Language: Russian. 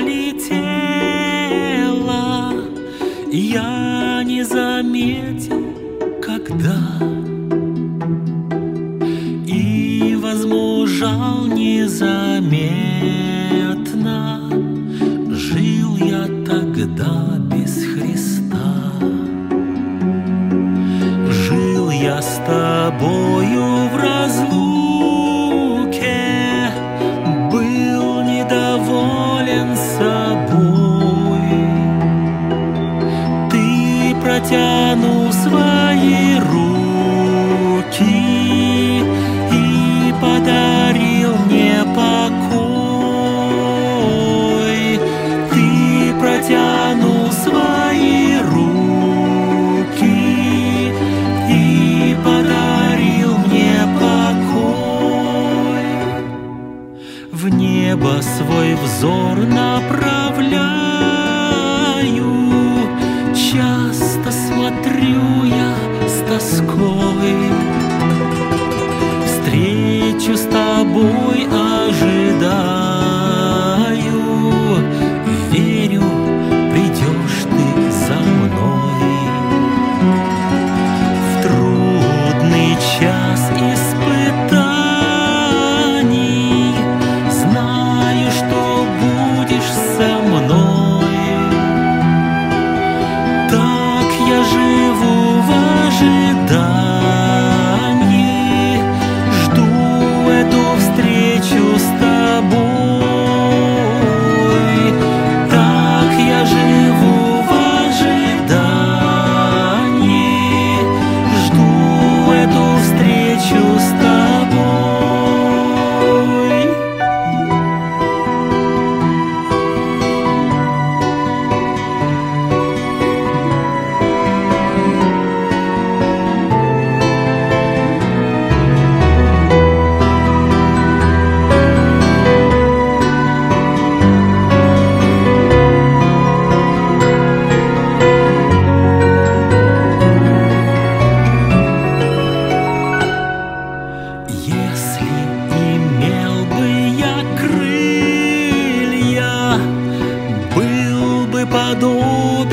улетела, я не заметил, когда, и возмужал незаметно. Жил я тогда без Христа. Жил я с тобою в разлуке, был недоволен собой. Ты протянул свои руки и подарил мне покой. Ты протянул свои руки и подарил мне покой. В небо свой взор направляю, часто смотрю я с тоской. Встречу с тобой ожидаю, верю, придешь ты за мной. В трудный час испытаний знаю, что будешь со мной. Так я живу в ожидании, жду эту встречу с тобой. Так я живу в ожидании, жду эту встречу с тобой. Если имел бы я крылья, был бы подобен